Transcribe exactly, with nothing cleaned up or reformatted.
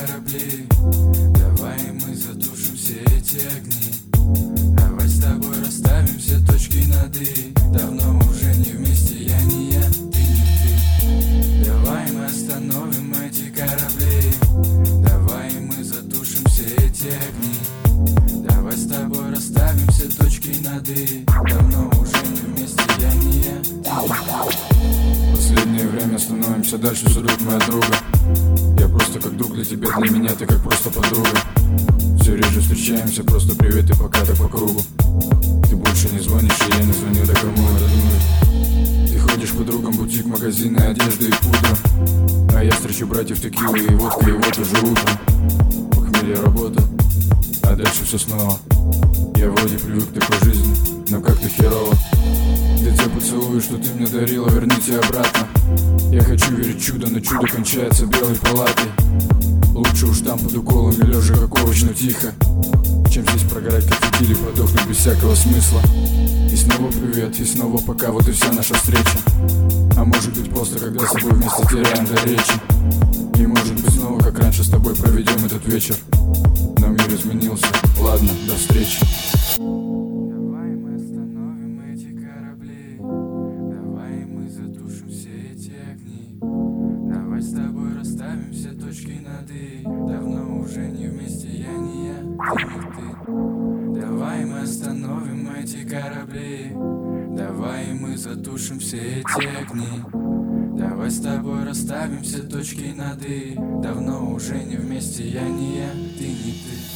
корабли. Давай мы затушим все эти огни. Давай с тобой расставим все точки над «и». Давно уже не вместе, я не я, ты не ты. Давай мы остановим эти корабли. Давай мы затушим все эти огни. Давай с тобой расставим все точки над «и». Давно уже не вместе, я не я, ты не ты. Последнее время становимся дальше все друг моя друга. Я просто как друг для тебя, для меня ты как просто подруга. Все реже встречаемся, просто привет и пока так по кругу. Ты больше не звонишь, и я не звоню, да кому это думает. Ты ходишь к подругам, бутик, магазины, одежда и пудра. А я встречу братьев, текилы и водка, и вот уже утро. Похмелье, работа, а дальше все снова. Я вроде привык к такой жизни, но как-то херово. Для те поцелуи, что ты мне дарила, верните обратно. Я хочу верить в чудо, но чудо кончается белой палатой. Лучше уж там под уколами лежа как овощ, но тихо, чем здесь прогорать как фитили, подохнуть без всякого смысла. И снова привет, и снова пока, вот и вся наша встреча. А может быть просто, когда с тобой вместе теряем до речи. И может быть снова, как раньше, с тобой проведем этот вечер. Но мир изменился, ладно, до встречи. Давай мы остановим эти корабли. Давай мы затушим все эти огни. Давай с тобой расставим все точки над «и». Давно уже не вместе, я не я, ты не ты. Давай мы остановим эти корабли. Давай мы затушим все эти огни. Давай с тобой расставим все точки над «и». Давно уже не вместе, я не я, ты не ты.